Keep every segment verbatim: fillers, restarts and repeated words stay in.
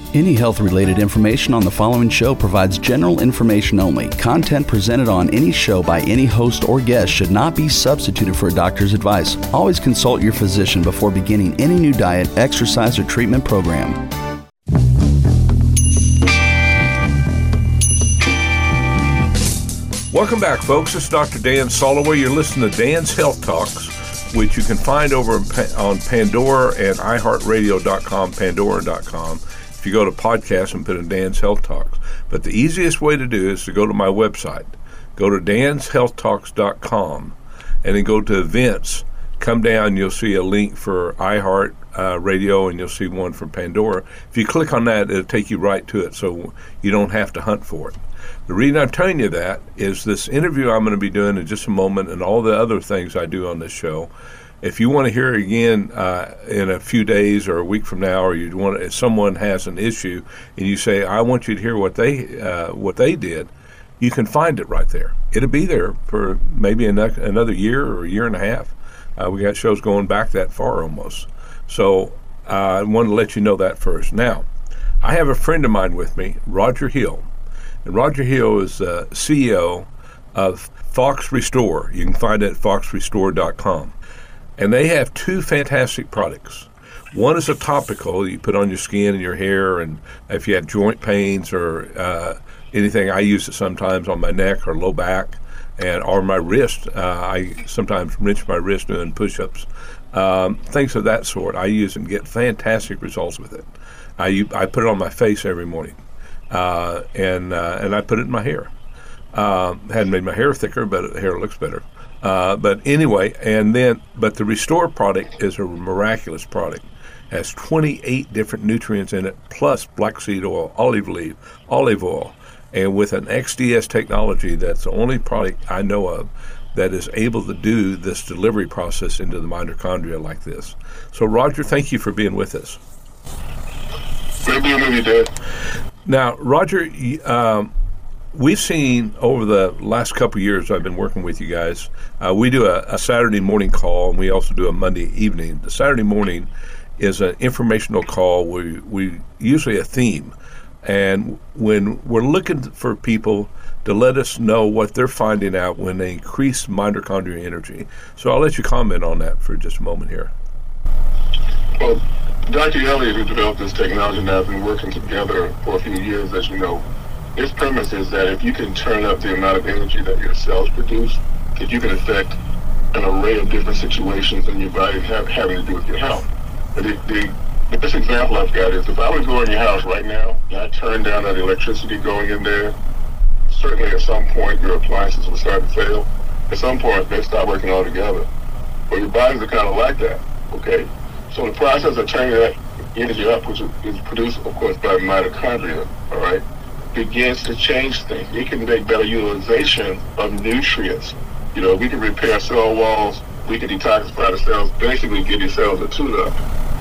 Any health-related information on the following show provides general information only. Content presented on any show by any host or guest should not be substituted for a doctor's advice. Always consult your physician before beginning any new diet, exercise, or treatment program. Welcome back, folks. It's Doctor Dan Soloway. You're listening to Dan's Health Talks, which you can find over on Pandora and i heart radio dot com, pandora dot com. If you go to podcasts and put in Dan's Health Talks. But the easiest way to do is to go to my website. Go to dans health talks dot com and then go to events. Come down, you'll see a link for iHeart uh, Radio, and you'll see one for Pandora. If you click on that, it'll take you right to it, so you don't have to hunt for it. The reason I'm telling you that is this interview I'm going to be doing in just a moment and all the other things I do on this show. If you want to hear it again uh, in a few days or a week from now, or you want, if someone has an issue and you say, "I want you to hear what they uh, what they did," you can find it right there. It'll be there for maybe another year or a year and a half. Uh, we got shows going back that far almost. So uh, I wanted to let you know that first. Now, I have a friend of mine with me, Roger Hill, and Roger Hill is the C E O of Fox Restore. You can find it at fox restore dot com. And they have two fantastic products. One is a topical you put on your skin and your hair, and if you have joint pains or uh, anything, I use it sometimes on my neck or low back, and or my wrist. Uh, I sometimes wrench my wrist doing push-ups, um, things of that sort. I use and get fantastic results with it. I, I put it on my face every morning, uh, and uh, and I put it in my hair. Uh, hadn't made my hair thicker, but the hair looks better. Uh, but anyway, and then, but the Restore product is a miraculous product. It has twenty-eight different nutrients in it, plus black seed oil, olive leaf, olive oil, and with an X D S technology, that's the only product I know of that is able to do this delivery process into the mitochondria like this. So, Roger, thank you for being with us. Great being with you, Dad. Now, Roger, um, we've seen over the last couple of years I've been working with you guys, uh, we do a, a Saturday morning call, and we also do a Monday evening. The Saturday morning is an informational call where we usually a theme. And when we're looking for people to let us know what they're finding out when they increase mitochondrial energy. So I'll let you comment on that for just a moment here. Well, Doctor Elliott, who developed this technology, and I've been working together for a few years, as you know. His premise is that if you can turn up the amount of energy that your cells produce, that you can affect an array of different situations in your body have, having to do with your health. The, the, the best example I've got is if I were to go in your house right now and I turn down that electricity going in there, certainly at some point your appliances will start to fail. At some point they stop working altogether. Well, your bodies are kind of like that, okay? So the process of turning that energy up, which is produced, of course, by mitochondria, all right, begins to change things. It can make better utilization of nutrients. You know, we can repair cell walls, we can detoxify the cells, basically give your cells a tune-up.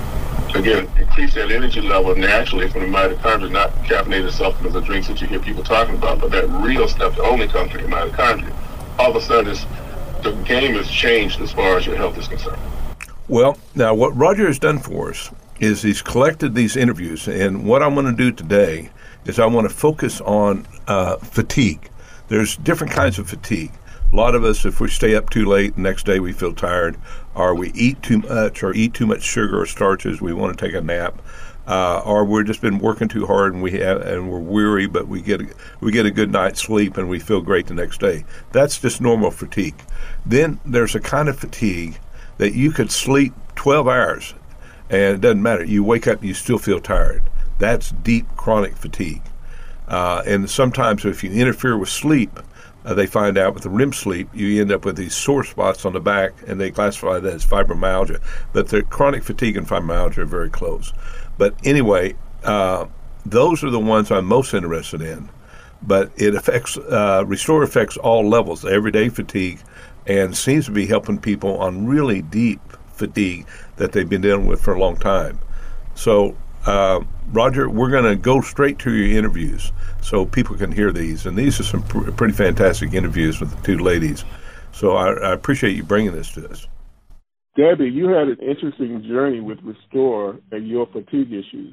Again, increase that energy level naturally from the mitochondria, not caffeinated supplements or drinks that you hear people talking about, but that real stuff that only comes from your mitochondria. All of a sudden, it's, the game has changed as far as your health is concerned. Well, now what Roger has done for us is he's collected these interviews, and what I'm going to do today is I want to focus on uh, fatigue. There's different kinds of fatigue. A lot of us, if we stay up too late, the next day we feel tired, or we eat too much, or eat too much sugar or starches, we want to take a nap, uh, or we've just been working too hard and we have and we're weary, but we get a, we get a good night's sleep and we feel great the next day. That's just normal fatigue. Then there's a kind of fatigue that you could sleep twelve hours, and it doesn't matter. You wake up and you still feel tired. That's deep chronic fatigue. Uh, and sometimes if you interfere with sleep, uh, they find out with the R E M sleep, you end up with these sore spots on the back, and they classify that as fibromyalgia. But the chronic fatigue and fibromyalgia are very close. But anyway, uh, those are the ones I'm most interested in. But it affects, uh, Restore affects all levels, everyday fatigue, and seems to be helping people on really deep fatigue that they've been dealing with for a long time. So, uh, Roger, we're going to go straight to your interviews so people can hear these. And these are some pr- pretty fantastic interviews with the two ladies. So I, I appreciate you bringing this to us. Debbie, you had an interesting journey with Restore and your fatigue issues.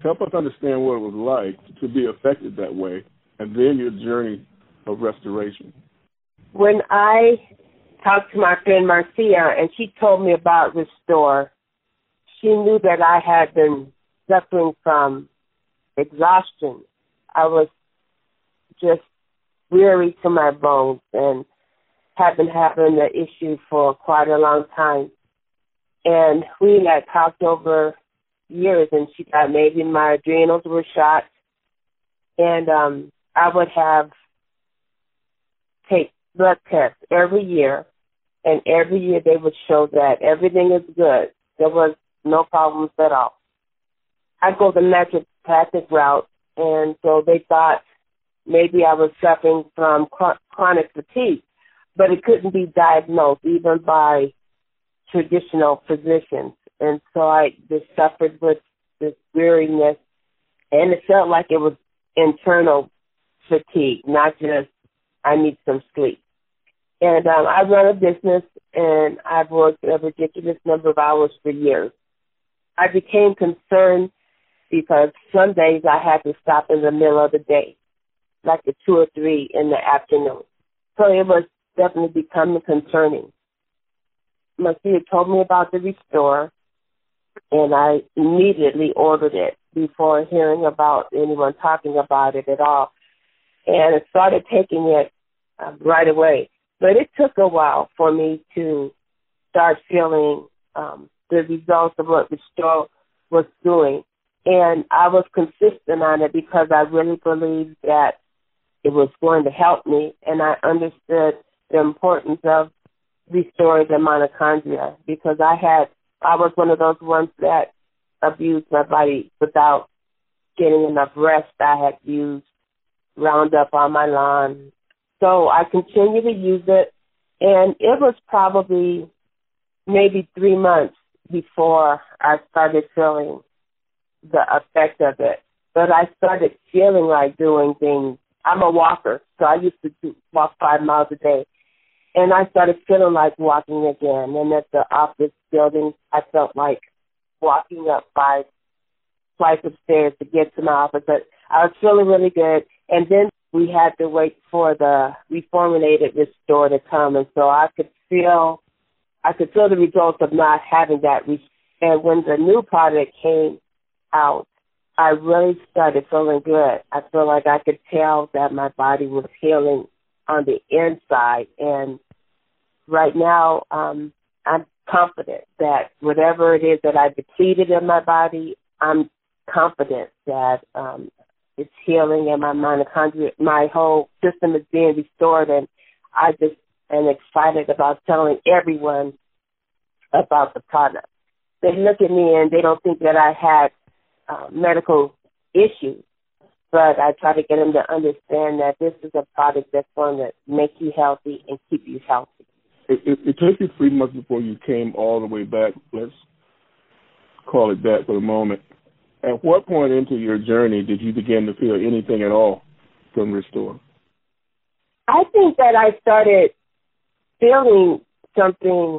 Help us understand what it was like to be affected that way, and then your journey of restoration. When I talked to my friend Marcia, and she told me about Restore, she knew that I had been suffering from exhaustion. I was just weary to my bones and had been having the issue for quite a long time. And we had talked over years, and she thought maybe my adrenals were shot. And um, I would have take blood tests every year, and every year they would show that everything is good. There was no problems at all. I go the naturopathic route, and so they thought maybe I was suffering from chronic fatigue, but it couldn't be diagnosed even by traditional physicians. And so I just suffered with this weariness, and it felt like it was internal fatigue, not just I need some sleep. And um, I run a business, and I've worked a ridiculous number of hours for years. I became concerned because some days I had to stop in the middle of the day, like at two or three in the afternoon. So it was definitely becoming concerning. Marcia told me about the Restore, and I immediately ordered it before hearing about anyone talking about it at all. And I started taking it uh, right away. But it took a while for me to start feeling um, the results of what Restore was doing. And I was consistent on it because I really believed that it was going to help me, and I understood the importance of restoring the mitochondria because I had, I was one of those ones that abused my body without getting enough rest. I had used Roundup on my lawn. So I continued to use it, and it was probably maybe three months before I started feeling the effect of it. But I started feeling like doing things. I'm a walker, so I used to do, walk five miles a day. And I started feeling like walking again. And at the office building, I felt like walking up five flights of stairs to get to my office. But I was feeling really good. And then we had to wait for the reformulated Restore to come. And so I could feel, I could feel the results of not having that. And when the new product came out, I really started feeling good. I feel like I could tell that my body was healing on the inside. And right now, um, I'm confident that whatever it is that I depleted in my body, I'm confident that um, it's healing and my mitochondria, my whole system is being restored. And I just am excited about telling everyone about the product. They look at me and they don't think that I had uh, medical issues, but I try to get them to understand that this is a product that's going to make you healthy and keep you healthy. It, it, it took you three months before you came all the way back. Let's call it that for the moment. At what point into your journey did you begin to feel anything at all from Restore? I think that I started feeling something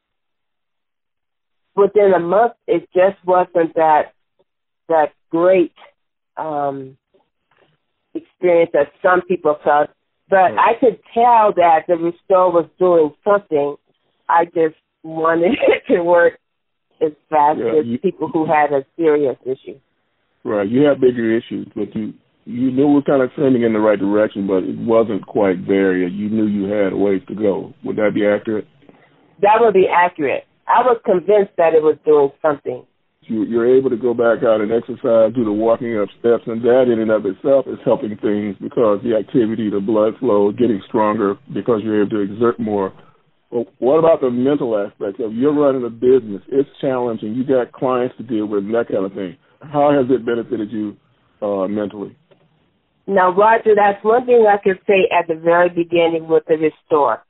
within a month. It just wasn't that that great um, experience that some people felt. But right. I could tell that the Restore was doing something. I just wanted it to work as fast yeah, as you, people who had a serious issue. Right. You had bigger issues, but you you knew we were kind of trending in the right direction, but it wasn't quite there yet. You knew you had a ways to go. Would that be accurate? That would be accurate. I was convinced that it was doing something. You, you're able to go back out and exercise, do the walking up steps, and that in and of itself is helping things because the activity, the blood flow, getting stronger because you're able to exert more. Well, what about the mental aspect of you're running a business? It's challenging. You got clients to deal with and that kind of thing. How has it benefited you uh, mentally? Now, Roger, that's one thing I could say at the very beginning with the Restore.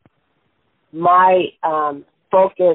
My um, focus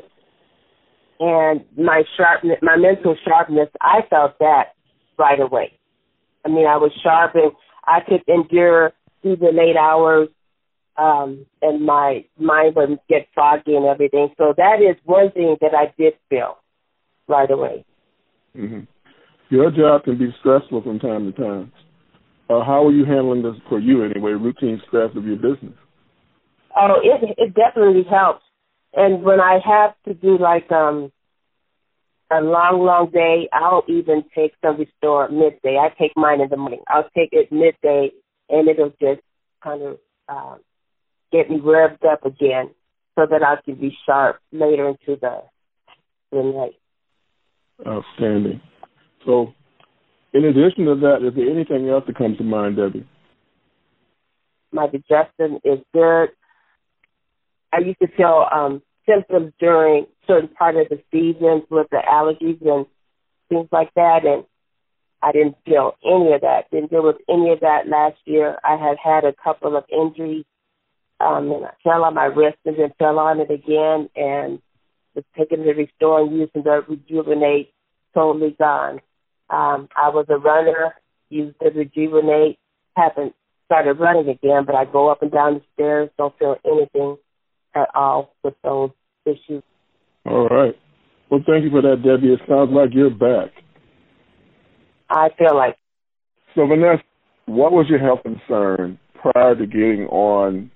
and my sharpness, my mental sharpness, I felt that right away. I mean, I was sharp and I could endure through the late hours, um, and my mind wouldn't get foggy and everything. So that is one thing that I did feel right away. Mm-hmm. Your job can be stressful from time to time. Uh, how are you handling this, for you anyway, routine stress of your business? Oh, it it definitely helps. And when I have to do like um a long, long day, I'll even take some Restore midday. I take mine in the morning. I'll take it midday, and it'll just kind of uh, get me revved up again so that I can be sharp later into the, the night. Outstanding. So, in addition to that, is there anything else that comes to mind, Debbie? My digestion is good. I used to feel um, symptoms during certain part of the seasons with the allergies and things like that, and I didn't feel any of that. Didn't deal with any of that last year. I had had a couple of injuries, um, and I fell on my wrist and then fell on it again, and was taking the Restore and using the Rejuvenate, totally gone. Um, I was a runner, used the Rejuvenate, haven't started running again, but I go up and down the stairs, don't feel anything at all with those issues. All right. Well, thank you for that, Debbie. It sounds like you're back. I feel like. So, Vanessa, what was your health concern prior to getting on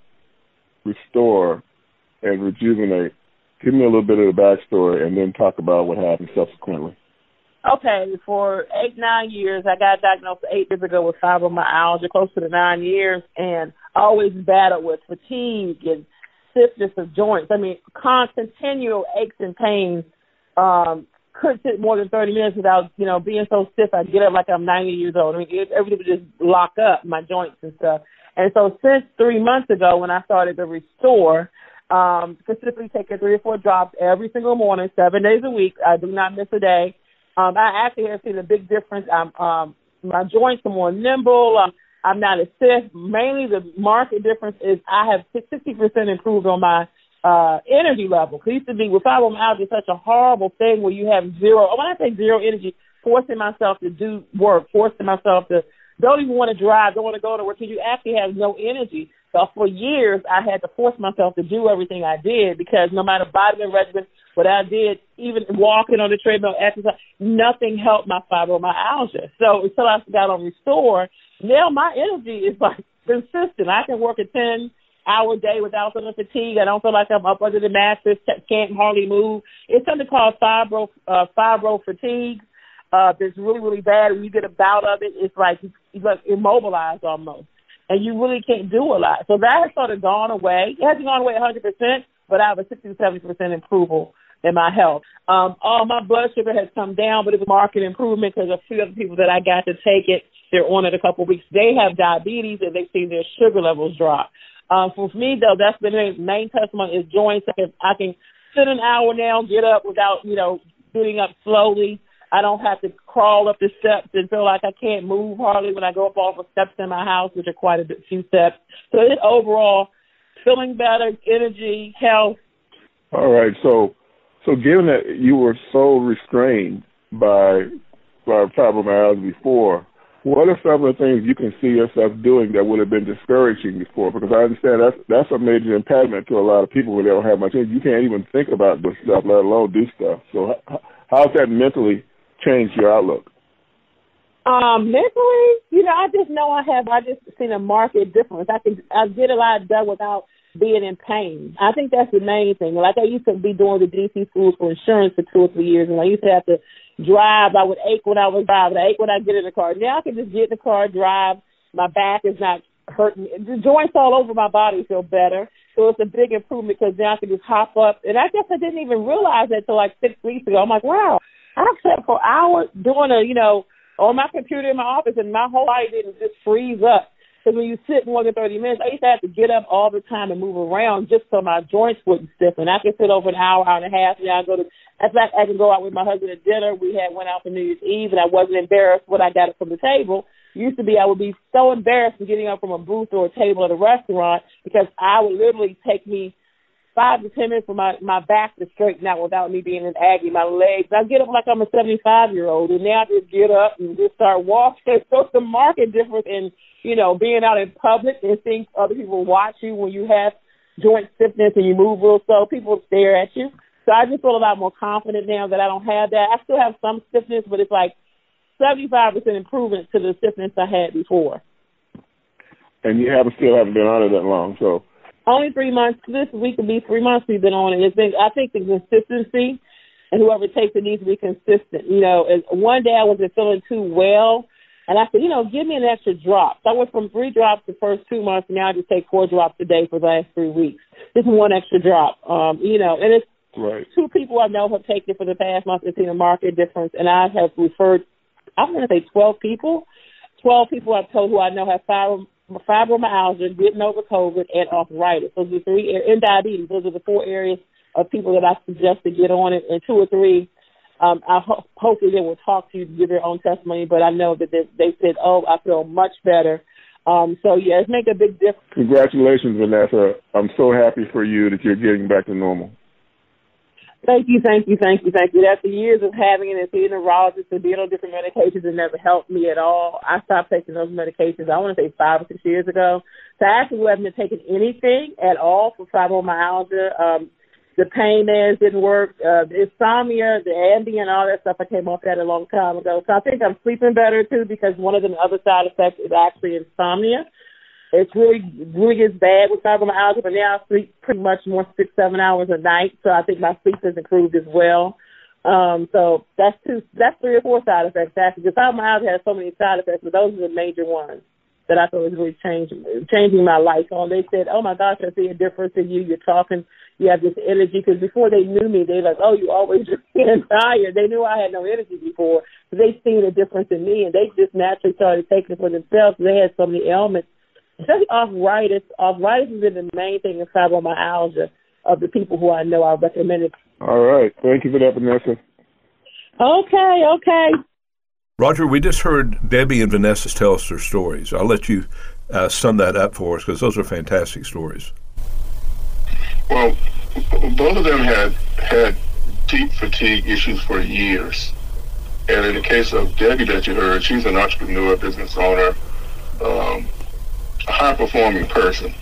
Restore and Rejuvenate? Give me a little bit of the backstory and then talk about what happened subsequently. Okay, for eight, nine years, I got diagnosed eight years ago with fibromyalgia, close to the nine years, and I always battled with fatigue and stiffness of joints. I mean, constant, continual aches and pains. Um, couldn't sit more than thirty minutes without, you know, being so stiff I'd get up like I'm ninety years old. I mean, it, everything would just lock up, my joints and stuff. And so since three months ago when I started to Restore, um, specifically taking three or four drops every single morning, seven days a week, I do not miss a day. Um, I actually have seen a big difference. I'm, um, my joints are more nimble. Um, I'm not as stiff. Mainly the market difference is I have sixty percent improved on my uh, energy level. Because it used to be with fibromyalgia, such a horrible thing where you have zero, when I say zero energy, forcing myself to do work, forcing myself to don't even want to drive, don't want to go to work, because you actually have no energy. So for years, I had to force myself to do everything I did because no matter vitamin regimen, what I did, even walking on the treadmill, exercise, nothing helped my fibromyalgia. So until I got on Restore, now my energy is like consistent. I can work a ten-hour day without feeling fatigue. I don't feel like I'm up under the mattress, can't hardly move. It's something called fibro uh, fibro fatigue. Uh, that's really, really bad. When you get a bout of it, it's like you look immobilized almost. And you really can't do a lot. So that has sort of gone away. It hasn't gone away one hundred percent, but I have a sixty to seventy percent improvement in my health. Um, all my blood sugar has come down, but it's a marked improvement because a few other people that I got to take it, they're on it a couple of weeks. They have diabetes, and they've seen their sugar levels drop. Um, for me, though, that's been the main testimony is joints. I can, I can sit an hour now, get up without, you know, getting up slowly. I don't have to crawl up the steps and feel like I can't move hardly when I go up all the steps in my house, which are quite a few steps. So it overall, feeling better, energy, health. All right. So, so given that you were so restrained by by fibromyalgia before, what are some of the things you can see yourself doing that would have been discouraging before? Because I understand that's that's a major impediment to a lot of people when they don't have much energy. You can't even think about this stuff, let alone do stuff. So, how's that mentally change your outlook? Um, mentally, you know, I just know I have, I just seen a marked difference. I can, I get a lot done without being in pain. I think that's the main thing. Like I used to be doing the D C schools for insurance for two or three years, and I used to have to drive. I would ache when I was driving. I ache when I get in the car. Now I can just get in the car, drive. My back is not hurting. The joints all over my body feel better. So it's a big improvement because now I can just hop up. And I guess I didn't even realize that until like six weeks ago. I'm like, wow, I've sat for hours doing a, you know, on my computer in my office, and my whole body didn't just freeze up. Because when you sit more than thirty minutes, I used to have to get up all the time and move around just so my joints wouldn't stiffen. I could sit over an hour, hour and a half. Now I go to, in fact, I can go out with my husband at dinner. We had went out for New Year's Eve, and I wasn't embarrassed when I got it from the table. Used to be, I would be so embarrassed from getting up from a booth or a table at a restaurant because I would literally take me five to ten minutes for my, my back to straighten out without me being in agony, my legs. I get up like I'm a seventy-five-year-old, and now I just get up and just start walking. So it's a marked difference in, you know, being out in public and seeing other people watch you when you have joint stiffness and you move real slow. People stare at you. So I just feel a lot more confident now that I don't have that. I still have some stiffness, but it's like seventy-five percent improvement to the stiffness I had before. And you haven't still haven't been on it that long, so. Only three months. This week will be three months we've been on it. It's been, I think the consistency, and whoever takes it needs to be consistent. You know, and one day I wasn't feeling too well, and I said, you know, give me an extra drop. So I went from three drops the first two months, and now I just take four drops a day for the last three weeks. Just one extra drop. Um, you know, and it's right. Two people I know have taken it for the past month and seen a market difference, and I have referred, I'm going to say twelve people. twelve people I've told who I know have fibrom- fibromyalgia, getting over COVID, and arthritis. Those are the three, and diabetes. Those are the four areas of people that I suggest to get on it, and two or three, um, I ho- hopefully they will talk to you to give their own testimony, but I know that they, they said, oh, I feel much better. Um, so, yeah, it's making a big difference. Congratulations, Vanessa. I'm so happy for you that you're getting back to normal. Thank you, thank you, thank you, thank you. After years of having it and seeing a neurologist and being on different medications, it never helped me at all. I stopped taking those medications, I want to say five or six years ago. So I actually haven't been taking anything at all for fibromyalgia. Um, the pain meds didn't work. Uh, the insomnia, the Ambien, all that stuff, I came off that a long time ago. So I think I'm sleeping better, too, because one of the other side effects is actually insomnia. It's really, really gets bad with fibromyalgia, but now I sleep pretty much more six, seven hours a night, so I think my sleep has improved as well. Um, so that's two, that's three or four side effects, actually. Because fibromyalgia has so many side effects, but those are the major ones that I thought was really changing, changing my life. So they said, oh, my gosh, I see a difference in you. You're talking, you have this energy. Because before they knew me, they were like, oh, you always just getting tired. They knew I had no energy before, but they seen a difference in me, and they just naturally started taking it for themselves. They had so many ailments. Especially arthritis. Arthritis has been the main thing in fibromyalgia of the people who I know I recommended. All right. Thank you for that, Vanessa. Okay, okay. Roger, we just heard Debbie and Vanessa tell us their stories. I'll let you uh, sum that up for us, because those are fantastic stories. Well, both of them had had deep fatigue issues for years. And in the case of Debbie that you heard, she's an entrepreneur, business owner, um, a high-performing person,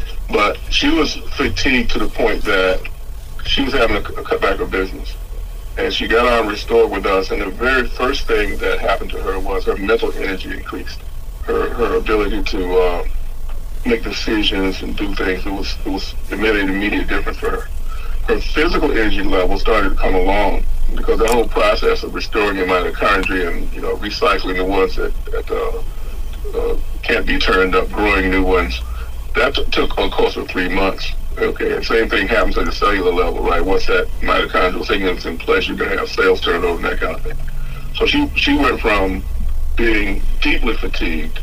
but she was fatigued to the point that she was having to cut back her business. And she got on Restore with us, and the very first thing that happened to her was her mental energy increased. Her her ability to uh, make decisions and do things, it was, it was, it made an immediate difference for her. Her physical energy level started to come along, because the whole process of restoring your mitochondria and, you know, recycling the ones that, that uh, Uh, can't be turned up, growing new ones. That t- took a course of three months. Okay, and same thing happens at the cellular level, right? Once that mitochondrial signal is in place, you're going to have cells turned over and that kind of thing. So she she went from being deeply fatigued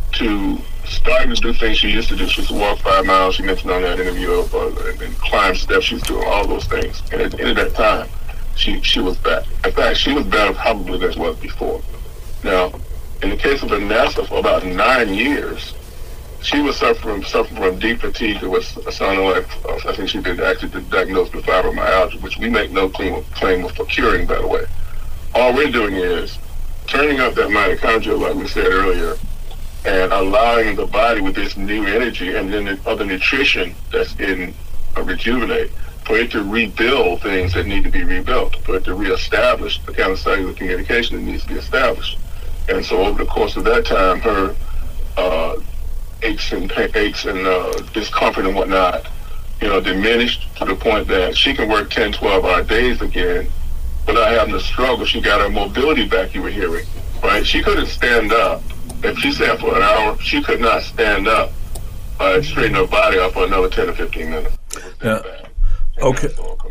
to starting to do things she used to do. She used to walk five miles. She mentioned on that interview of, uh, and, and climb steps. She was doing all those things. And at the end of that time, she she was back. In fact, she was better probably than she was before. Now, in the case of Vanessa, for about nine years, she was suffering suffering from deep fatigue. It was sounding like, uh, I think she did actually did diagnosed with fibromyalgia, which we make no claim, claim for curing, by the way. All we're doing is turning up that mitochondria, like we said earlier, and allowing the body with this new energy and then the other nutrition that's in uh, Rejuvenate, for it to rebuild things that need to be rebuilt, for it to reestablish the kind of cellular communication that needs to be established. And so over the course of that time, her uh, aches and pain, aches and uh, discomfort and whatnot, you know, diminished to the point that she can work ten, twelve-hour days again without having to struggle. She got her mobility back, you were hearing, right? She couldn't stand up. If she sat for an hour, she could not stand up uh, and straighten her body up for another ten or fifteen minutes. Yeah. Okay.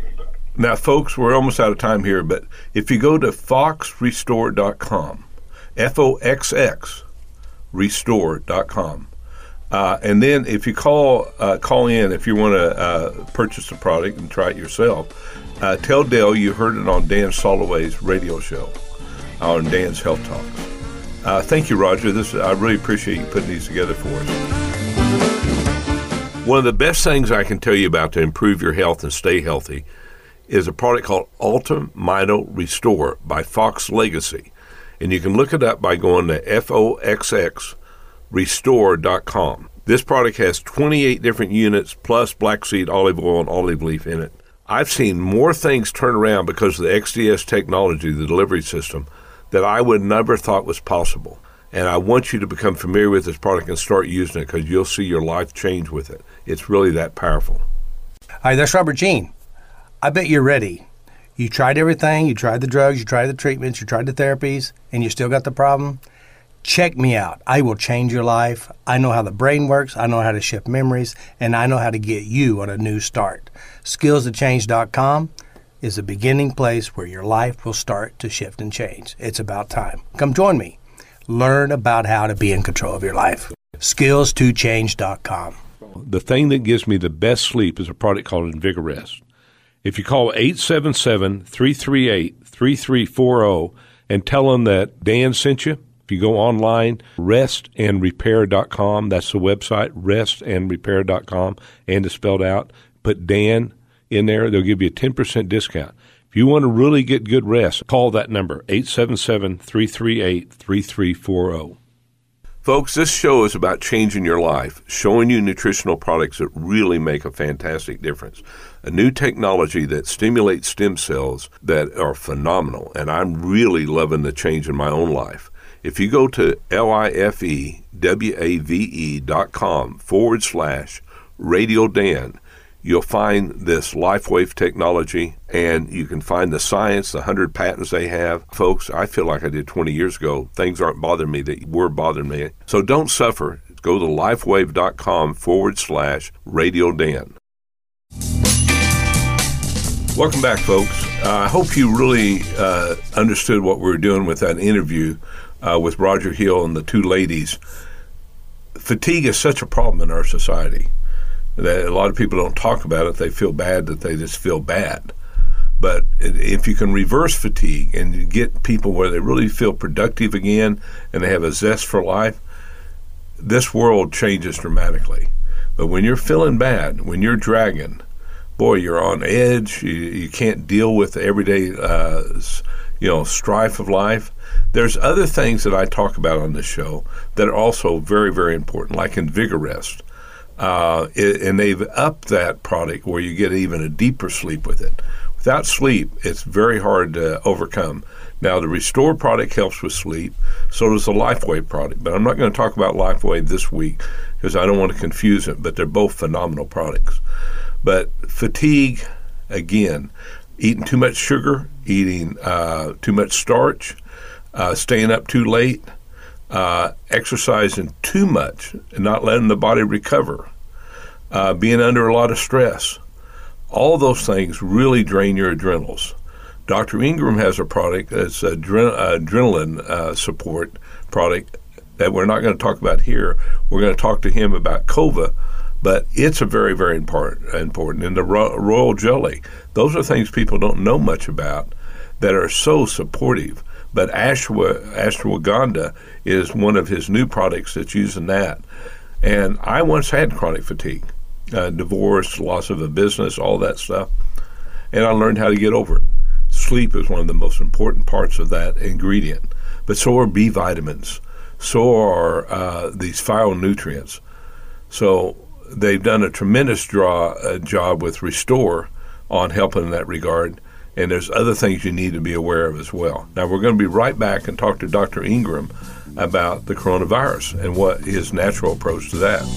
Now, folks, we're almost out of time here, but if you go to fox restore dot com, F O X X, restore dot com. Uh, and then if you call uh, call in, if you want to uh, purchase the product and try it yourself, uh, tell Dale you heard it on Dan Soloway's radio show, on Dan's Health Talks. Uh, thank you, Roger. This I really appreciate you putting these together for us. One of the best things I can tell you about to improve your health and stay healthy is a product called Ultra Mito Restore by Fox Legacy. And you can look it up by going to F O X X restore dot com. This product has twenty-eight different units plus black seed olive oil and olive leaf in it. I've seen more things turn around because of the X D S technology, the delivery system, that I would never thought was possible. And I want you to become familiar with this product and start using it, because you'll see your life change with it. It's really that powerful. Hi, that's Robert Gene. I bet you're ready. You tried everything. You tried the drugs. You tried the treatments. You tried the therapies, and you still got the problem. Check me out. I will change your life. I know how the brain works. I know how to shift memories, and I know how to get you on a new start. skills to change dot com is the beginning place where your life will start to shift and change. It's about time. Come join me. Learn about how to be in control of your life. skills to change dot com. The thing that gives me the best sleep is a product called Invigorest. If you call eight seven seven, three three eight, three three four zero and tell them that Dan sent you, if you go online, rest and repair dot com, that's the website, rest and repair dot com, and it's spelled out, put Dan in there, they'll give you a ten percent discount. If you want to really get good rest, call that number, eight seven seven, three three eight, three three four zero. Folks, this show is about changing your life, showing you nutritional products that really make a fantastic difference. A new technology that stimulates stem cells that are phenomenal, and I'm really loving the change in my own life. If you go to L-I-F-E-W-A-V-E dot com forward slash Radio Dan, you'll find this LifeWave technology, and you can find the science, the one hundred patents they have. Folks, I feel like I did twenty years ago. Things aren't bothering me that were bothering me. So don't suffer. Go to lifewave dot com forward slash Radio Dan. Welcome back, folks. Uh, I hope you really uh, understood what we were doing with that interview uh, with Roger Hill and the two ladies. Fatigue is such a problem in our society that a lot of people don't talk about it. They feel bad that they just feel bad. But if you can reverse fatigue and get people where they really feel productive again and they have a zest for life, this world changes dramatically. But when you're feeling bad, when you're dragging, boy, you're on edge. You, you can't deal with the everyday, uh, you know, strife of life. There's other things that I talk about on this show that are also very, very important, like Invigorest. Uh, it, and they've upped that product where you get even a deeper sleep with it. Without sleep, it's very hard to overcome. Now, the Restore product helps with sleep, so does the LifeWave product. But I'm not going to talk about LifeWave this week because I don't want to confuse it, but they're both phenomenal products. But fatigue, again, eating too much sugar, eating uh, too much starch, uh, staying up too late, Uh, exercising too much and not letting the body recover, uh, being under a lot of stress. All those things really drain your adrenals. Doctor Ingram has a product that's adren- adrenaline uh, support product that we're not going to talk about here. We're going to talk to him about Cova, but it's a very, very important. important. And the ro- Royal Jelly, those are things people don't know much about that are so supportive. But ashwa, ashwagandha is one of his new products that's using that. And I once had chronic fatigue, uh, divorce, loss of a business, all that stuff. And I learned how to get over it. Sleep is one of the most important parts of that ingredient. But so are B vitamins. So are uh, these phytonutrients. So they've done a tremendous draw, uh, job with Restore on helping in that regard. And there's other things you need to be aware of as well. Now, we're going to be right back and talk to Doctor Ingram about the coronavirus and what his natural approach to that.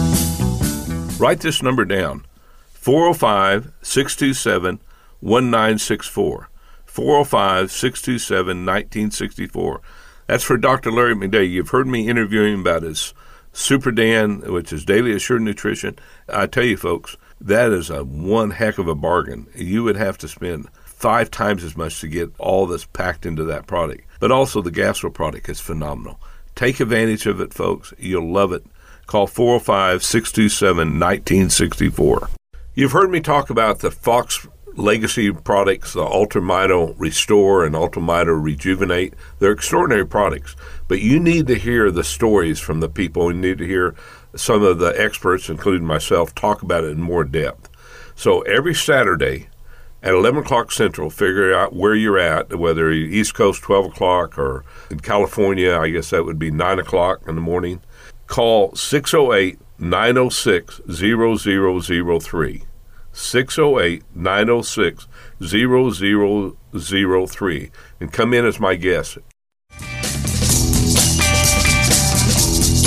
Write this number down, four oh five, six two seven, one nine six four, four oh five, six two seven, one nine six four. That's for Doctor Larry McDay. You've heard me interviewing him about his Super Dan, which is Daily Assured Nutrition. I tell you, folks, that is a one heck of a bargain. You would have to spend five times as much to get all this packed into that product. But also the Gastro product is phenomenal. Take advantage of it, folks. You'll love it. Call four oh five, six two seven, one nine six four. You've heard me talk about the Fox Legacy products, the Ultramito Restore and Ultramito Rejuvenate. They're extraordinary products. But you need to hear the stories from the people. You need to hear some of the experts, including myself, talk about it in more depth. So every Saturday, at eleven o'clock Central, figure out where you're at, whether you're East Coast, twelve o'clock, or in California, I guess that would be nine o'clock in the morning. Call six oh eight, nine oh six, zero zero zero three. six oh eight, nine oh six, zero zero zero three. And come in as my guest.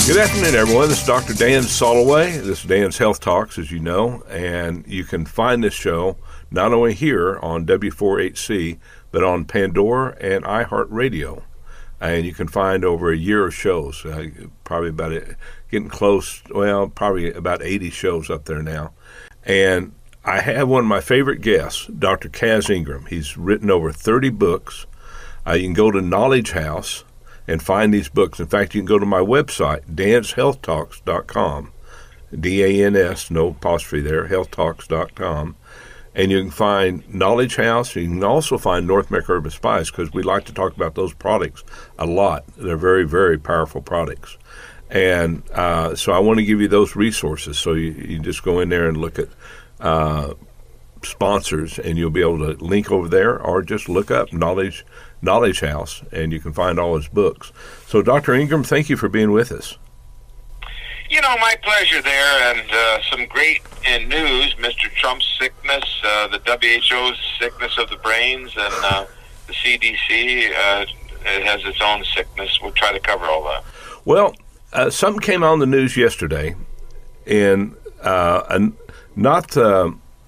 Good afternoon, everyone. This is Doctor Dan Soloway. This is Dan's Health Talks, as you know, and you can find this show not only here on W four H C, but on Pandora and iHeartRadio. And you can find over a year of shows, uh, probably about a, getting close, well, probably about eighty shows up there now. And I have one of my favorite guests, Doctor Kaz Ingram. He's written over thirty books. Uh, you can go to Knowledge House and find these books. In fact, you can go to my website, dans health talks dot com, D A N S, no apostrophe there, health talks dot com, and you can find Knowledge House. You can also find North America Urban Spice, because we like to talk about those products a lot. They're very, very powerful products. And uh, so I want to give you those resources, so you, you just go in there and look at uh, sponsors, and you'll be able to link over there, or just look up Knowledge Knowledge House, and you can find all his books. So, Doctor Ingram, thank you for being with us. You know, my pleasure there, and uh, some great in news. Mister Trump's sickness, uh, the W H O's sickness of the brains, and uh, the C D C uh, it has its own sickness. We'll try to cover all that. Well, uh, something came on the news yesterday, and uh, and not uh,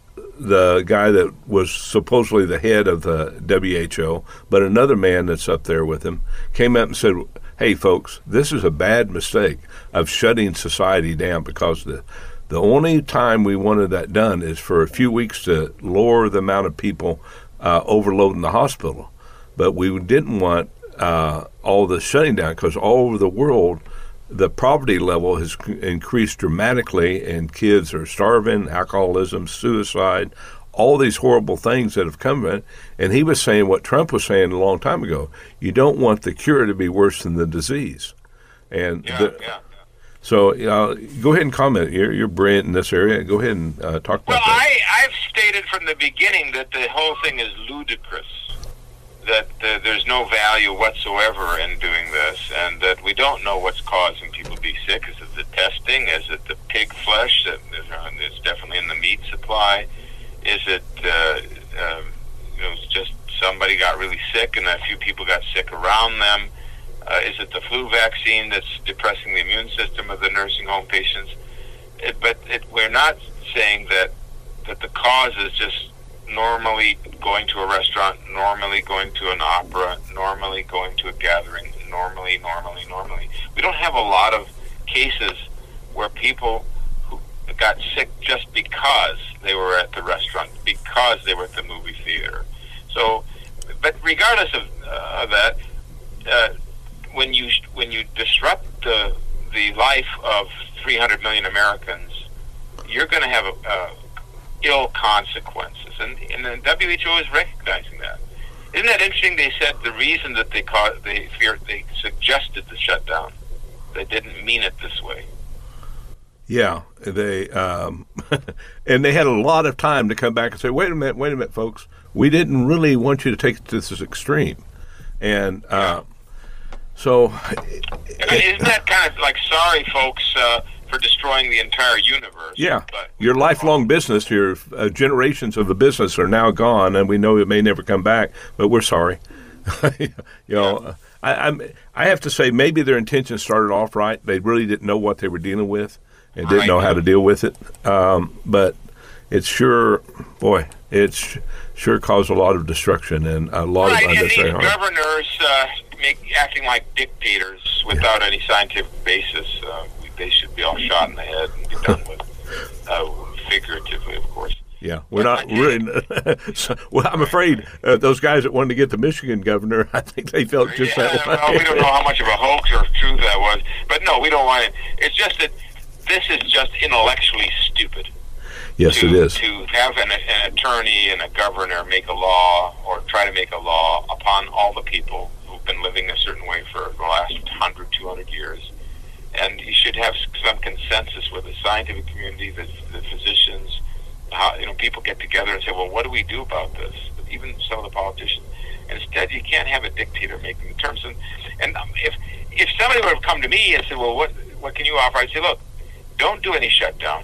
the guy that was supposedly the head of the W H O, but another man that's up there with him, came up and said, hey, folks, this is a bad mistake of shutting society down, because the the only time we wanted that done is for a few weeks to lower the amount of people uh, overloading the hospital. But we didn't want uh, all the shutting down, because all over the world, the poverty level has increased dramatically, and kids are starving, alcoholism, suicide, all these horrible things that have come in. And he was saying what Trump was saying a long time ago: you don't want the cure to be worse than the disease. And yeah, the, yeah. So uh, go ahead and comment. You're, you're brilliant in this area. Go ahead and uh, talk about well, that. Well, I've stated from the beginning that the whole thing is ludicrous, that uh, there's no value whatsoever in doing this, and that we don't know what's causing people to be sick. Is it the testing? Is it the pig flesh that is definitely in the meat supply? Is it uh, uh, you know, just somebody got really sick and a few people got sick around them? Uh, is it the flu vaccine that's depressing the immune system of the nursing home patients? It, but it, we're not saying that that the cause is just normally going to a restaurant, normally going to an opera, normally going to a gathering, normally, normally, normally. We don't have a lot of cases where people who got sick just because they were at the restaurant, because they were at the movie theater. So, but regardless of uh, that, uh, when you when you disrupt the the life of three hundred million Americans, you're going to have a, a ill consequences, and, and the W H O is recognizing that. Isn't that interesting? They said the reason that they caused, they feared, they suggested the shutdown. They didn't mean it this way. Yeah, they um, and they had a lot of time to come back and say, "Wait a minute, wait a minute, folks. We didn't really want you to take it to this extreme." And uh, so, isn't that kind of like, sorry, folks, uh, for destroying the entire universe? Yeah, but your lifelong business, your uh, generations of the business are now gone, and we know it may never come back. But we're sorry. you know, yeah. I, I'm. I have to say, maybe their intentions started off right. They really didn't know what they were dealing with, and didn't know how to deal with it. Um, but it's sure, boy, it's sure caused a lot of destruction and a lot right, of unnecessary harm. And these governors uh, make, acting like dictators without yeah. any scientific basis. Uh, they should be all shot in the head and be done with, uh, figuratively, of course. Yeah, we're not really. so, well, I'm afraid uh, those guys that wanted to get the Michigan governor, I think they felt just yeah, that way. Well, we don't know how much of a hoax or truth that was, but no, we don't want it. It's just that this is just intellectually stupid. Yes, to, it is. To have an, an attorney and a governor make a law or try to make a law upon all the people who've been living a certain way for the last one hundred, two hundred years. And you should have some consensus with the scientific community, the, the physicians. How, you know, people get together and say, well, what do we do about this? Even some of the politicians. Instead, you can't have a dictator making the terms. And, and um, if if somebody would have come to me and said, well, what what can you offer? I'd say, look, don't do any shutdown.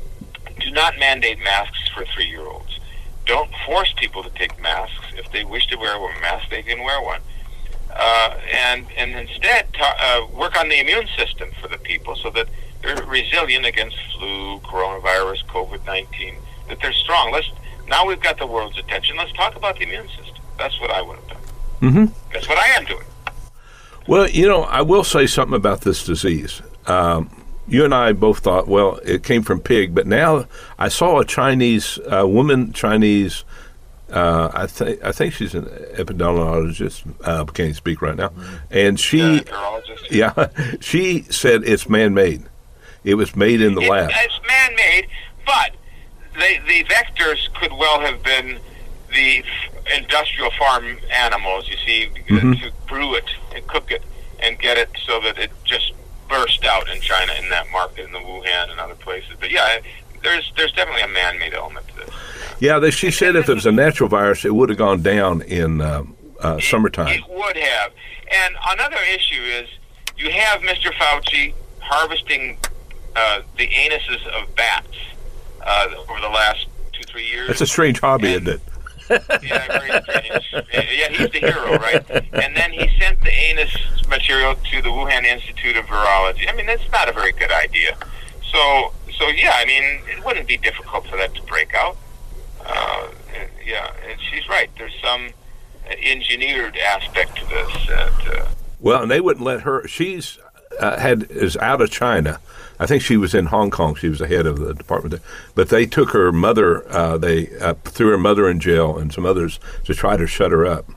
Do not mandate masks for three-year-olds. Don't force people to take masks. If they wish to wear a mask, they can wear one. uh, and and instead ta- uh, work on the immune system for the people so that they're resilient against flu, coronavirus, COVID nineteen, that they're strong. Let's now we've got the world's attention. Let's talk about the immune system. That's what I would have done. Mm-hmm. That's what I am doing. Well, you know, I will say something about this disease. Um, you and I both thought, well, it came from pig, but now I saw a Chinese uh, woman, Chinese, uh, I think I think she's an epidemiologist, uh, can't speak right now, and she, uh, yeah, she said it's man-made. It was made in the it, lab. It's man-made, but the the vectors could well have been the f- industrial farm animals, you see, Mm-hmm. to brew it and cook it and get it so that it just burst out in China in that market, in the Wuhan and other places. But yeah, there's there's definitely a man-made element to this. Yeah, they, she said if it was a natural virus, it would have gone down in uh, uh, summertime. It would have. And another issue is you have Mister Fauci harvesting uh, the anuses of bats uh, over the last two, three years. That's a strange hobby, and, isn't it? yeah, very strange. Yeah, he's the hero, right? And then he sent the anus material to the Wuhan Institute of Virology. I mean, that's not a very good idea. So, so yeah, I mean, it wouldn't be difficult for that to break out. Uh, yeah, and she's right. There's some engineered aspect to this. That, uh, Well, and they wouldn't let her. She's uh, had is out of China. I think she was in Hong Kong. She was the head of the department there. But they took her mother. Uh, they uh, threw her mother in jail and some others to try to shut her up.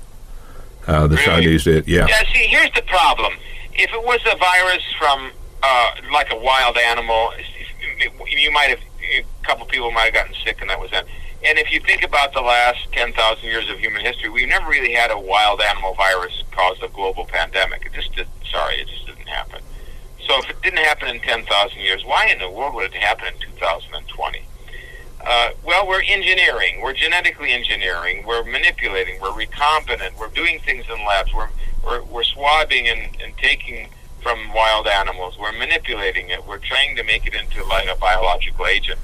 Uh, the Really? Chinese did, yeah. Yeah, see, here's the problem. If it was a virus from, uh, like a wild animal, you might have, a couple people might have gotten sick and that was that. And if you think about the last ten thousand years of human history, we've never really had a wild animal virus cause a global pandemic. It just did, sorry, it just didn't happen. So if it didn't happen in ten thousand years, why in the world would it happen in two thousand twenty? Uh, well, we're engineering. We're genetically engineering. We're manipulating. We're recombinant. We're doing things in labs. We're we're, we're swabbing and, and taking from wild animals. We're manipulating it. We're trying to make it into like a biological agent,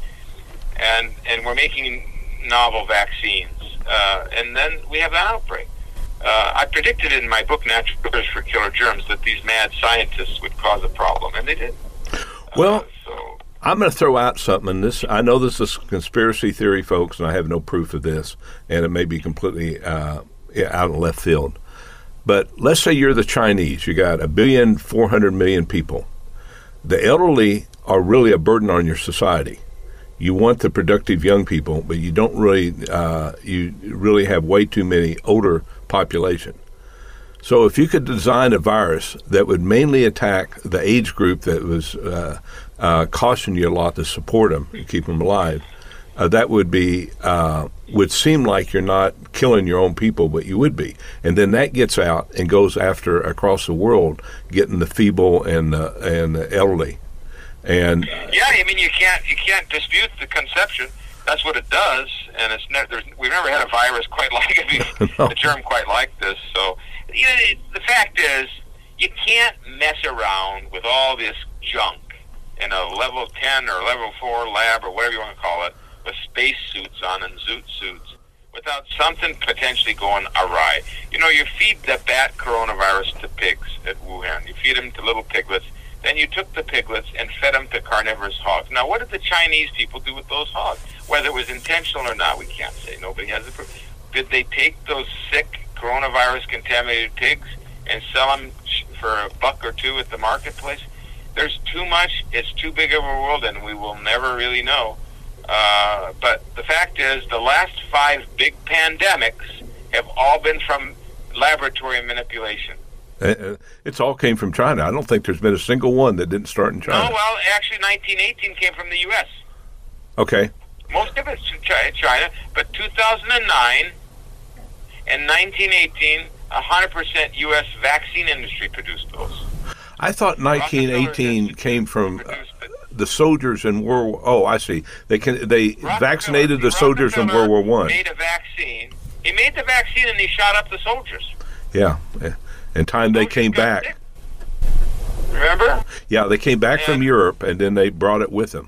and and we're making novel vaccines. Uh, and then we have an outbreak. Uh, I predicted in my book, Natural Cures for Killer Germs, that these mad scientists would cause a problem, and they did. Well, uh, so. I'm going to throw out something. And this, I know this is conspiracy theory, folks, and I have no proof of this, and it may be completely uh, out in left field. But let's say you're the Chinese. You got a billion, four hundred million people. The elderly are really a burden on your society. You want the productive young people, but you don't really. Uh, you really have way too many older population. So if you could design a virus that would mainly attack the age group that was uh, uh, costing you a lot to support them and keep them alive, uh, that would be uh, would seem like you're not killing your own people, but you would be. And then that gets out and goes after across the world, getting the feeble and uh, and the elderly. And yeah, I mean you can't you can't dispute the conception. That's what it does, and it's ne- there's, we've never had a virus quite like it, No. the germ quite like this. So you know, it, the fact is, you can't mess around with all this junk in a level ten or level four lab or whatever you want to call it, with space suits on and zoot suits, without something potentially going awry. You know, you feed the bat coronavirus to pigs at Wuhan. You feed them to little piglets. Then you took the piglets and fed them to carnivorous hogs. Now, what did the Chinese people do with those hogs? Whether it was intentional or not, we can't say. Nobody has the proof. Did they take those sick coronavirus-contaminated pigs and sell them for a buck or two at the marketplace? There's too much. It's too big of a world, and we will never really know. Uh, but the fact is, the last five big pandemics have all been from laboratory manipulation. uh, it's all came from China. I don't think there's been a single one that didn't start in China. Oh, well, actually, nineteen eighteen came from the U S Okay. Most of it's from China, but two thousand nine and nineteen eighteen, one hundred percent U S vaccine industry produced those. I thought nineteen eighteen came from uh, the soldiers in World War. Oh, I see. They can they vaccinated the soldiers in World War One. Made a vaccine. He made the vaccine and he shot up the soldiers. Yeah. In time they came back. Sick. Remember? Yeah, they came back from And- Europe and then they brought it with them.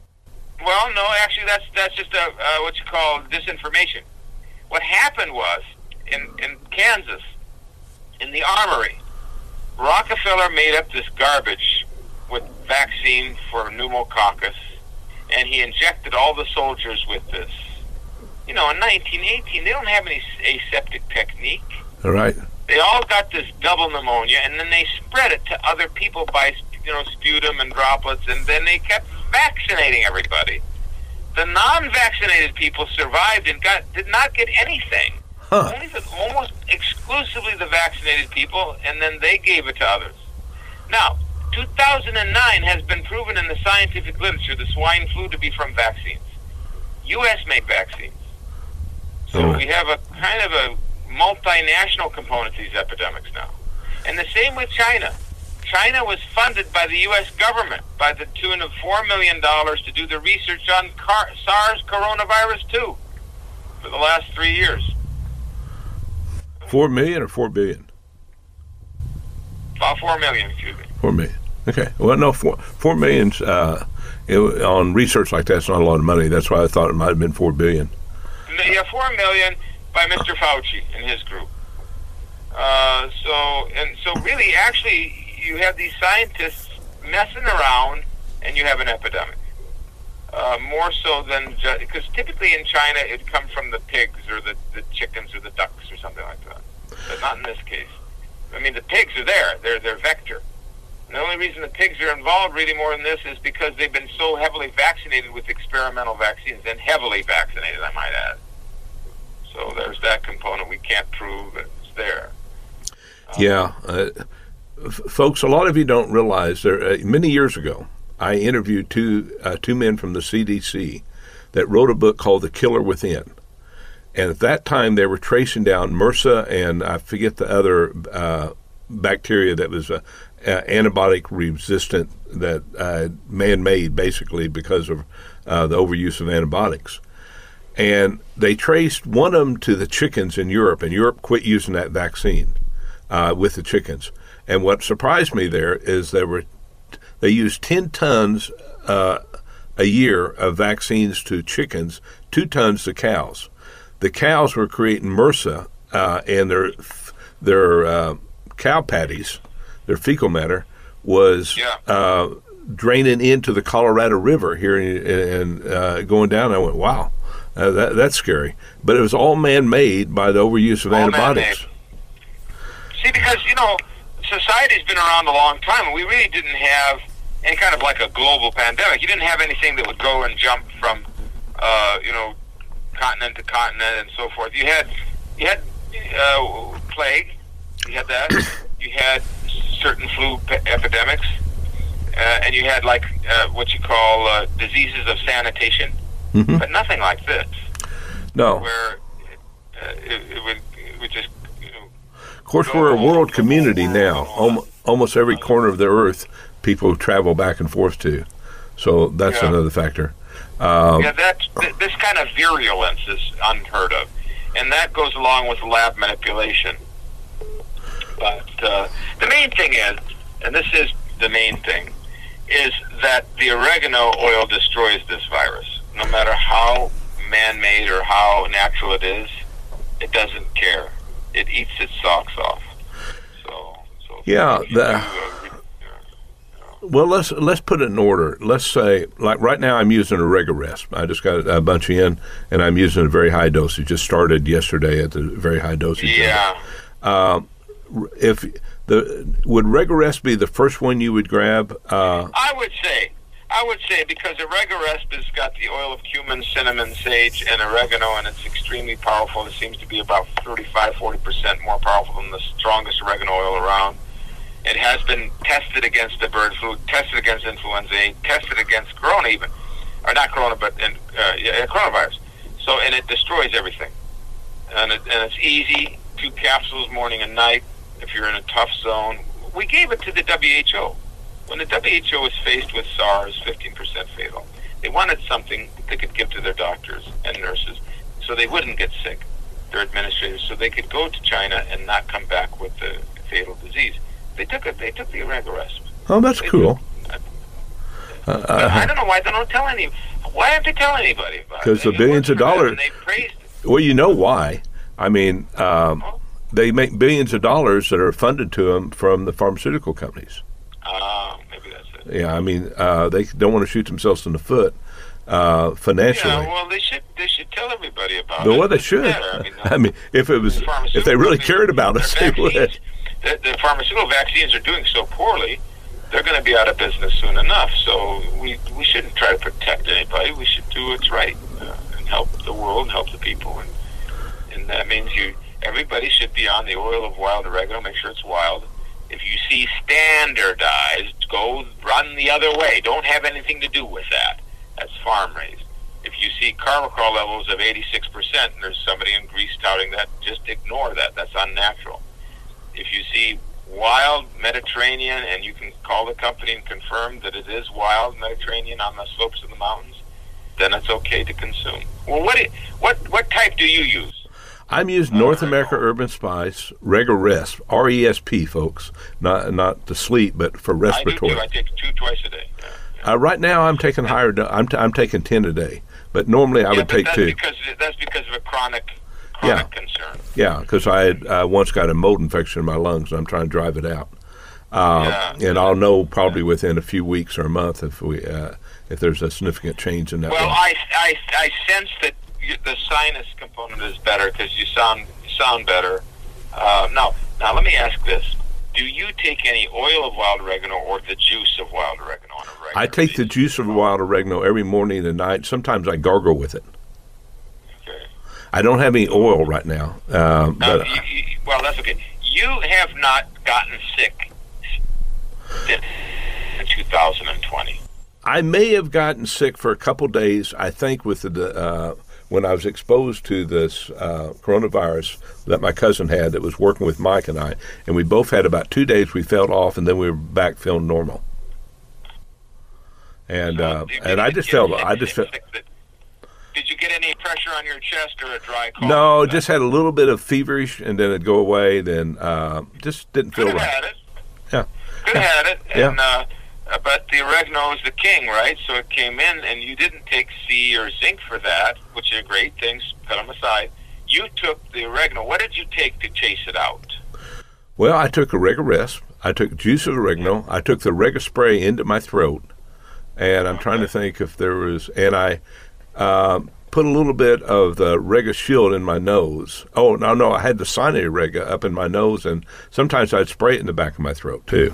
Well, no, actually, that's that's just a uh, what you call disinformation. What happened was in in Kansas, in the armory. Rockefeller made up this garbage with vaccine for pneumococcus, and he injected all the soldiers with this. You know, in nineteen eighteen, they don't have any aseptic technique. All right. They all got this double pneumonia, and then they spread it to other people by, you know, sputum and droplets, and then they kept vaccinating everybody. The non-vaccinated people survived and got did not get anything. Huh. Only the, almost exclusively the vaccinated people, and then they gave it to others. Now, two thousand nine has been proven in the scientific literature, the swine flu, to be from vaccines. U S made vaccines. So Oh. we have a kind of a multinational component to these epidemics now. And the same with China. China was funded by the U S government by the tune of four million dollars to do the research on car- SARS coronavirus two for the last three years. Four million or four billion? About four million, excuse me. Four million. Okay. Well, no, four four million's uh, it, on research like that's not a lot of money. That's why I thought it might have been four billion. Yeah, four million by Mister Fauci and his group. Uh, so and so, really, actually, you have these scientists messing around, and you have an epidemic. Uh, more so than just because typically in China it comes from the pigs or the, the chickens or the ducks or something like that. But not in this case. I mean, the pigs are there; they're they're vector. And the only reason the pigs are involved really more in this is because they've been so heavily vaccinated with experimental vaccines, and heavily vaccinated, I might add. So there's that component. We can't prove that it's there. Um, Yeah. Uh, f- folks, a lot of you don't realize there. Uh, many years ago, I interviewed two uh, two men from the C D C that wrote a book called The Killer Within. And at that time, they were tracing down MRSA and I forget the other uh, bacteria that was uh, uh, antibiotic resistant, that uh, man-made basically because of uh, the overuse of antibiotics. And they traced one of them to the chickens in Europe, and Europe quit using that vaccine uh, with the chickens. And what surprised me there is they were they used ten tons uh, a year of vaccines to chickens, two tons to cows. The cows were creating MRSA, uh, and their their uh, cow patties, their fecal matter, was Yeah. uh, draining into the Colorado River here and uh, going down. I went, wow, uh, that, that's scary. But it was all man-made by the overuse of All antibiotics. man-made. See, because, you know, society's been around a long time, and we really didn't have any kind of like a global pandemic. You didn't have anything that would go and jump from, uh, you know, continent to continent and so forth. You had, you had uh, plague. You had that. You had certain flu pe- epidemics, uh, and you had like uh, what you call uh, diseases of sanitation, Mm-hmm. but nothing like this, No. where it, uh, it, it would it would just, you know. Of course, we're a world community now. Almo- Almost every corner of the earth, people travel back and forth to. So that's Yeah. another factor. Um, Yeah, that th- this kind of virulence is unheard of, and that goes along with lab manipulation. But uh, the main thing is, and this is the main thing, is that the oregano oil destroys this virus. No matter how man-made or how natural it is, it doesn't care. It eats its socks off. So, so Yeah, if you the- do, uh, re- Well, let's let's put it in order. Let's say, like right now, I'm using a Regarest. I just got a bunch in, and I'm using a very high dosage. Just started yesterday at the very high dosage. yeah. Um, if the would Regarest be the first one you would grab? Uh, I would say, I would say because Oregarest has got the oil of cumin, cinnamon, sage, and oregano, and it's extremely powerful. It seems to be about thirty-five, forty percent more powerful than the strongest oregano oil around. It has been tested against the bird flu, tested against influenza A, tested against corona even, or not corona, but in, uh, yeah, coronavirus. So, and it destroys everything. And, it, and it's easy, two capsules morning and night if you're in a tough zone. We gave it to the W H O. When the W H O was faced with SARS, fifteen percent fatal, they wanted something they could give to their doctors and nurses so they wouldn't get sick, their administrators, so they could go to China and not come back with the fatal disease. They took it. They took the Oregarest. oh, that's They cool. took- Uh, I uh, don't know why they don't tell any. Why don't they tell anybody about it? 'Cause the It billions worked of for them, dollars- and they praised it. well, you know why? I mean, um, they make billions of dollars that are funded to them from the pharmaceutical companies. Uh, maybe that's it. Yeah, I mean, uh, they don't want to shoot themselves in the foot uh, financially. Yeah, well, they should they should tell everybody about no, it. well, they should. I mean, uh, I mean, if it was, if they really cared about us, they would. The, the pharmaceutical vaccines are doing so poorly, they're going to be out of business soon enough. So we we shouldn't try to protect anybody. We should do what's right uh, and help the world and help the people. And and that means you everybody should be on the oil of wild oregano. Make sure it's wild. If you see standardized, go run the other way. Don't have anything to do with that. That's farm raised. If you see carbachol levels of eighty-six percent and there's somebody in Greece touting that, just ignore that. That's unnatural. If you see wild Mediterranean, and you can call the company and confirm that it is wild Mediterranean on the slopes of the mountains, then it's okay to consume. Well, what what what type do you use? I'm using North America Urban Spice, Rega-Resp, R E S P, folks, not not to sleep, but for respiratory. I do too. I take two twice a day. Yeah, yeah. Uh, right now, I'm taking higher. Do- I'm t- I'm taking ten a day, but normally I yeah, would but take that's two. Because that's because of a chronic chronic yeah. concern. Yeah, because I had uh, once got a mold infection in my lungs, and I'm trying to drive it out. Uh, yeah. And I'll know probably within a few weeks or a month if we uh, if there's a significant change in that. Well, lung. I, I I sense that you, the sinus component is better because you sound sound better. Uh, now, now let me ask this: do you take any oil of wild oregano or the juice of wild oregano on a regular I take the basis? juice of wild oregano every morning and night. Sometimes I gargle with it. Okay. I don't have any oil right now. Uh, Now, but you, you, well, that's okay. You have not gotten sick since two thousand twenty. I may have gotten sick for a couple days, I think, with the uh, when I was exposed to this uh, coronavirus that my cousin had that was working with Mike and I. And we both had about two days we felt off, and then we were back feeling normal. And So, uh, did- and did I you just get felt, sick- I just felt, sick that- Did you get any pressure on your chest or a dry cough? no, just had a little bit of feverish, and then it'd go away, then uh, just didn't feel Could have right. had it. Yeah. Could have had it. Yeah. And, uh, uh, but the oregano is the king, right? So it came in, and you didn't take C or zinc for that, which are great things. Put them aside. You took the oregano. What did you take to chase it out? Well, I took a Rega-Resp, I took juice of oregano, I took the Rega spray into my throat, and I'm okay. trying to think if there was, and I uh, put a little bit of the Rega Shield in my nose. Oh, no, no, I had the Sinai Rega up in my nose, and sometimes I'd spray it in the back of my throat, too.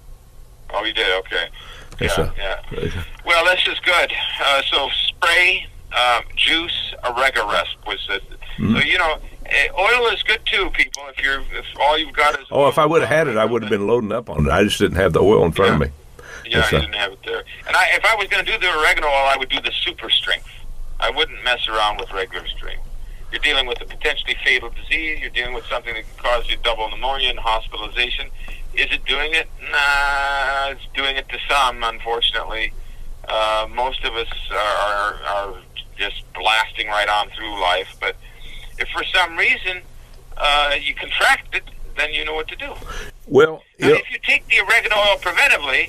Oh, you did? Okay. Yes, Yeah, sir. yeah. Well, this is good. Uh, so spray, uh, juice, a Rega-Resp was it. Mm-hmm. So, you know, uh, oil is good, too, people. If you're, if all you've got is Oh, if I would have had it, I would have been loading up on it. I just didn't have the oil in front yeah. of me. Yeah, yes, you didn't have it there. And I, if I was going to do the oregano oil, I would do the super strength. I wouldn't mess around with regular strength. You're dealing with a potentially fatal disease. You're dealing with something that can cause you double pneumonia and hospitalization. Is it doing it? Nah, it's doing it to some, unfortunately. Uh, most of us are, are, are just blasting right on through life. But if for some reason uh, you contract it, then you know what to do. Well, now, yeah. if you take the oregano oil preventively,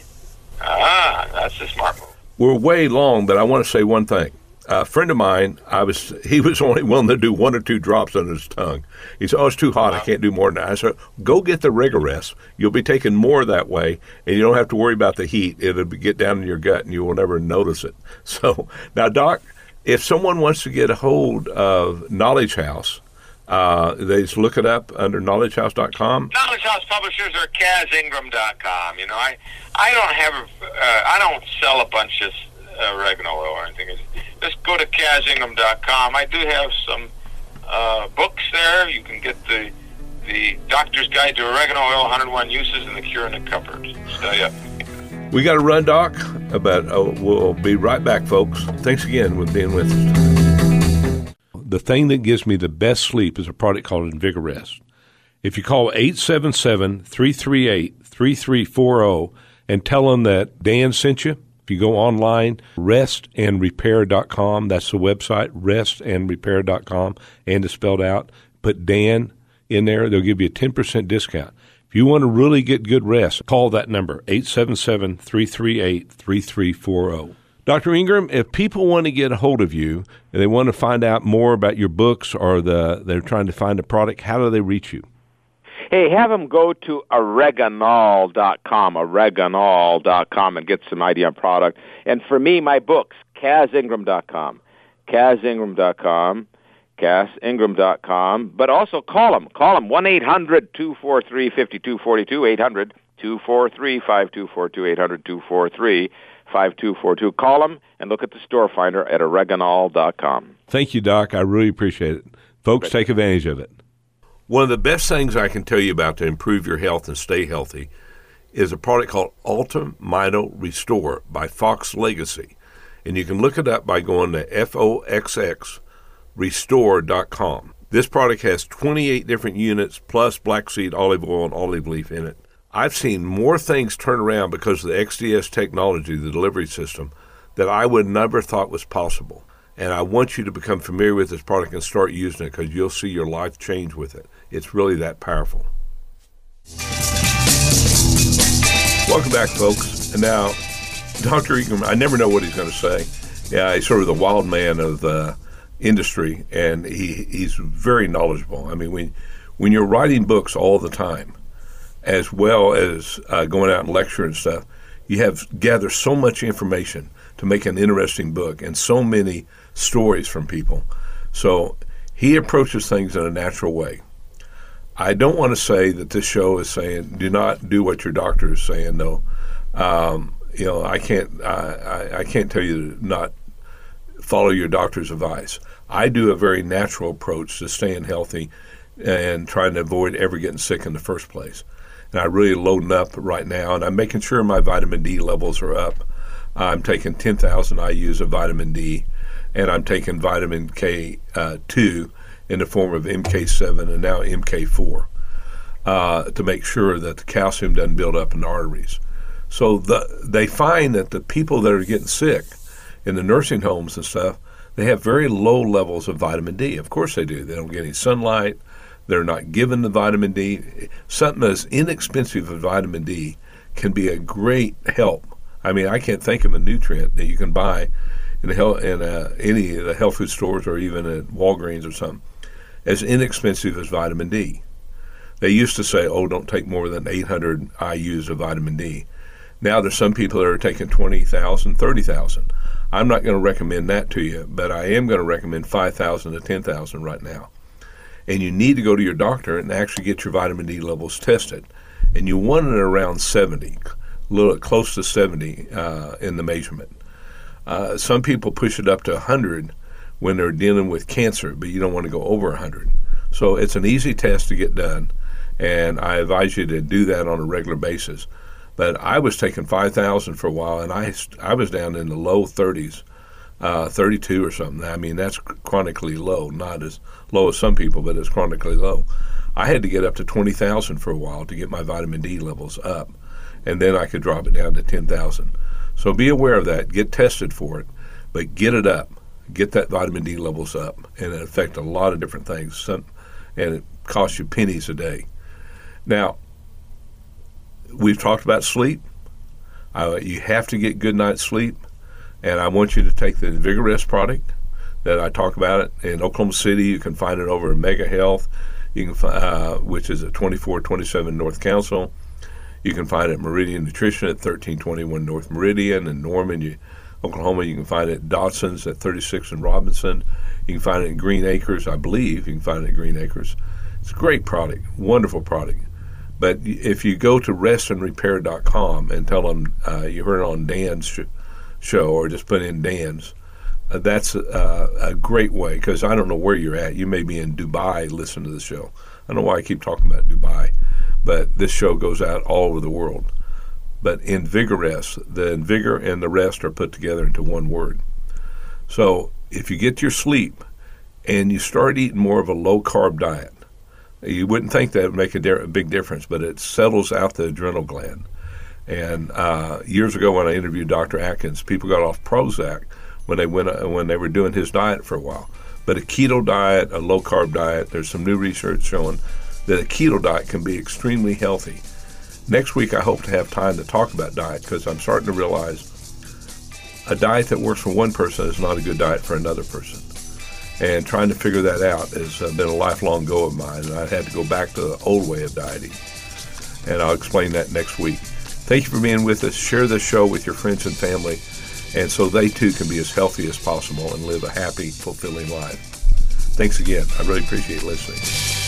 ah, that's the smart move. We're way long, but I want to say one thing. A friend of mine, I was he was only willing to do one or two drops on his tongue. He said, oh, it's too hot. I can't do more than that. I said, go get the Rega-Resp. You'll be taking more that way, and you don't have to worry about the heat. It'll get down in your gut, and you will never notice it. So now, Doc, if someone wants to get a hold of Knowledge House, uh, they just look it up under knowledge house dot com. Knowledge House Publishers or Kaz Ingram dot com. You know, I, I don't have a, uh, I don't sell a bunch of uh, oregano oil or anything. Just go to Kaz Ingram dot com. I do have some uh, books there. You can get the the Doctor's Guide to Oregano Oil, one hundred one Uses, and the Cure in the Cupboard. Stay up. We got to run, Doc, but uh, we'll be right back, folks. Thanks again for being with us. The thing that gives me the best sleep is a product called Invigorest. If you call eight seven seven, three three eight, three three four zero and tell them that Dan sent you, if you go online, rest and repair dot com, that's the website, rest and repair dot com, and it's spelled out. Put Dan in there, they'll give you a ten percent discount. If you want to really get good rest, call that number, eight seven seven, three three eight, three three four zero. Doctor Ingram, if people want to get a hold of you and they want to find out more about your books or the they're trying to find a product, how do they reach you? Hey, have them go to oregonol dot com, oregonol dot com, and get some idea on product. And for me, my books, Kaz Ingram dot com, Kaz Ingram dot com, Kaz Ingram dot com. But also call them. Call them, one eight hundred two four three five two four two, eight hundred two four three five two four two, eight hundred two four three five two four two. Call them and look at the store finder at oregonol dot com. Thank you, Doc. I really appreciate it. Folks, take advantage of it. One of the best things I can tell you about to improve your health and stay healthy is a product called Ultimito Restore by Fox Legacy. And you can look it up by going to F O X X restore dot com. This product has twenty-eight different units plus black seed olive oil and olive leaf in it. I've seen more things turn around because of the X D S technology, the delivery system, that I would never thought was possible. And I want you to become familiar with this product and start using it because you'll see your life change with it. It's really that powerful. Welcome back, folks. And now, Doctor Ingram, I never know what he's going to say. Yeah, he's sort of the wild man of the industry, and he, he's very knowledgeable. I mean, when, when you're writing books all the time, as well as uh, going out and lecture and stuff, you have gathered so much information to make an interesting book and so many stories from people. So he approaches things in a natural way. I don't want to say that this show is saying do not do what your doctor is saying. No, um, you know I can't. I, I can't tell you to not follow your doctor's advice. I do a very natural approach to staying healthy and trying to avoid ever getting sick in the first place. And I really loading up right now, and I'm making sure my vitamin D levels are up. I'm taking ten thousand I U's of vitamin D, and I'm taking vitamin K uh, two in the form of M K seven and now M K four uh, to make sure that the calcium doesn't build up in the arteries. So the, they find that the people that are getting sick in the nursing homes and stuff, they have very low levels of vitamin D. Of course they do. They don't get any sunlight. They're not given the vitamin D. Something as inexpensive as vitamin D can be a great help. I mean, I can't think of a nutrient that you can buy in, the health, in uh, any of the health food stores or even at Walgreens or something as inexpensive as vitamin D. They used to say, oh, don't take more than eight hundred I U's of vitamin D. Now there's some people that are taking twenty thousand, thirty thousand. I'm not going to recommend that to you, but I am going to recommend five thousand to ten thousand right now. And you need to go to your doctor and actually get your vitamin D levels tested. And you want it around seventy, a little close to seventy uh, in the measurement. Uh, some people push it up to one hundred when they're dealing with cancer, but you don't want to go over one hundred. So it's an easy test to get done, and I advise you to do that on a regular basis. But I was taking five thousand for a while, and I, I was down in the low thirties, uh, thirty-two or something. I mean, that's chronically low, not as low as some people, but it's chronically low. I had to get up to twenty thousand for a while to get my vitamin D levels up, and then I could drop it down to ten thousand. So be aware of that. Get tested for it, but get it up. Get that vitamin D levels up, and it affects a lot of different things, Some, and it costs you pennies a day. Now, we've talked about sleep. Uh, you have to get good night's sleep, and I want you to take the Vigorest product that I talk about it in Oklahoma City. You can find it over at Mega Health, you can, uh, which is at twenty-four twenty-seven North Council. You can find it at Meridian Nutrition at thirteen twenty-one North Meridian in Norman, you, Oklahoma. You can find it at Dotson's at thirty-six in Robinson. You can find it in Green Acres, I believe. You can find it at Green Acres. It's a great product, wonderful product. But if you go to rest and repair dot com and tell them uh, you heard it on Dan's sh- show, or just put in Dan's, uh, that's uh, a great way, because I don't know where you're at. You may be in Dubai listening to the show. I don't know why I keep talking about Dubai, but this show goes out all over the world. But in Vigorest, the Vigor and the Rest are put together into one word. So if you get your sleep and you start eating more of a low-carb diet, you wouldn't think that would make a, di- a big difference, but it settles out the adrenal gland. And uh, years ago when I interviewed Doctor Atkins, people got off Prozac when they went uh, when they were doing his diet for a while. But a keto diet, a low-carb diet, there's some new research showing that a keto diet can be extremely healthy. Next week I hope to have time to talk about diet, because I'm starting to realize a diet that works for one person is not a good diet for another person. And trying to figure that out has uh, been a lifelong goal of mine, and I had to go back to the old way of dieting. And I'll explain that next week. Thank you for being with us. Share this show with your friends and family, and so they too can be as healthy as possible and live a happy, fulfilling life. Thanks again. I really appreciate listening.